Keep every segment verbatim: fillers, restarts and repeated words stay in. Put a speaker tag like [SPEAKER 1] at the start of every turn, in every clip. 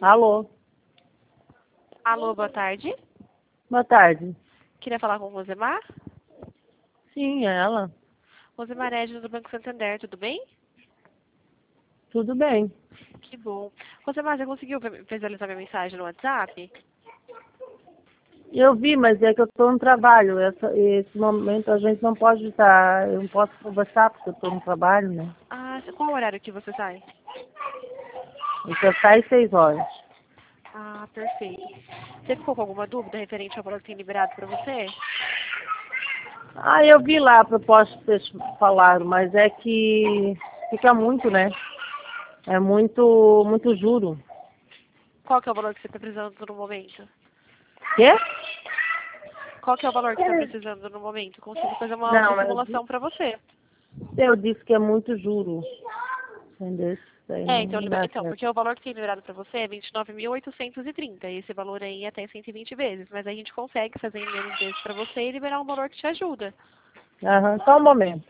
[SPEAKER 1] Alô,
[SPEAKER 2] Alô, boa tarde.
[SPEAKER 1] boa tarde.
[SPEAKER 2] Queria falar com o Rosemar.
[SPEAKER 1] Sim, é ela.
[SPEAKER 2] Rosemar Edna do Banco Santander, tudo bem?
[SPEAKER 1] Tudo bem.
[SPEAKER 2] Que bom. Rosemar, você conseguiu vi- visualizar minha mensagem no WhatsApp?
[SPEAKER 1] Eu vi, mas é que eu estou no trabalho. Essa, esse momento a gente não pode estar. Eu não posso conversar porque eu estou no trabalho, né?
[SPEAKER 2] Ah, qual o horário que você sai?
[SPEAKER 1] Eu só saio seis horas.
[SPEAKER 2] Ah, perfeito. Você ficou com alguma dúvida referente ao valor que tem liberado para você?
[SPEAKER 1] Ah, eu vi lá a proposta que vocês falaram, mas é que fica muito, né? É muito, muito juro.
[SPEAKER 2] Qual que é o valor que você está precisando no momento?
[SPEAKER 1] Quê?
[SPEAKER 2] Qual que é o valor que você está precisando no momento? Consigo fazer uma,
[SPEAKER 1] Não,
[SPEAKER 2] uma
[SPEAKER 1] mas eu
[SPEAKER 2] simulação para você.
[SPEAKER 1] eu disse que é muito juro. Entendeu? Isso aí
[SPEAKER 2] É,
[SPEAKER 1] não,
[SPEAKER 2] então,
[SPEAKER 1] não
[SPEAKER 2] liber-
[SPEAKER 1] dá
[SPEAKER 2] então,
[SPEAKER 1] certo.
[SPEAKER 2] porque o valor que tem liberado para você é vinte e nove mil oitocentos e trinta, e esse valor aí é até cento e vinte vezes, mas aí a gente consegue fazer em menos vezes para você e liberar um valor que te ajuda.
[SPEAKER 1] Aham, só um momento.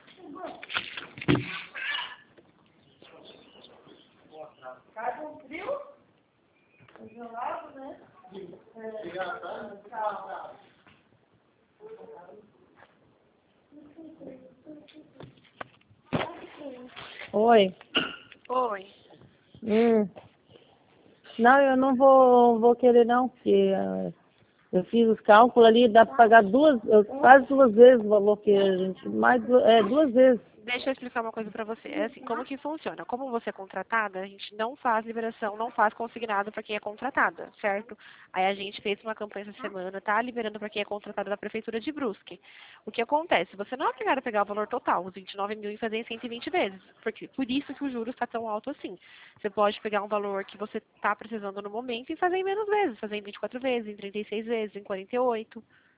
[SPEAKER 1] Oi.
[SPEAKER 2] Oi.
[SPEAKER 1] Hum. Não, eu não vou, vou querer não, porque eh, eu fiz os cálculos ali, dá para pagar duas, eu- quase duas vezes o valor que a gente, mais, du- é, duas vezes.
[SPEAKER 2] Deixa eu explicar uma coisa para você. É assim, como que funciona? Como você é contratada, a gente não faz liberação, não faz consignado para quem é contratada, certo? Aí a gente fez uma campanha essa semana, tá liberando para quem é contratada da Prefeitura de Brusque. O que acontece? Você não é obrigado a pegar o valor total, os vinte e nove mil, e fazer em cento e vinte vezes. Porque, por isso que o juros está tão alto assim. Você pode pegar um valor que você está precisando no momento e fazer em menos vezes, fazer em vinte e quatro vezes, em trinta e seis vezes, em quarenta e oito.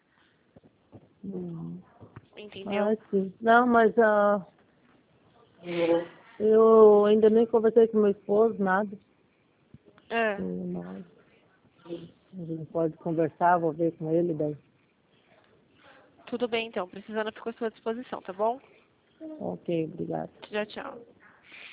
[SPEAKER 1] Hum.
[SPEAKER 2] Entendeu?
[SPEAKER 1] Ah, sim. Não, mas ah, eu ainda nem conversei com meu esposo, nada.
[SPEAKER 2] É.
[SPEAKER 1] Hum, Mas a gente pode conversar, vou ver com ele daí.
[SPEAKER 2] Tudo bem, então. Precisando, fico à sua disposição, tá bom?
[SPEAKER 1] Ok, obrigado.
[SPEAKER 2] Tchau, tchau.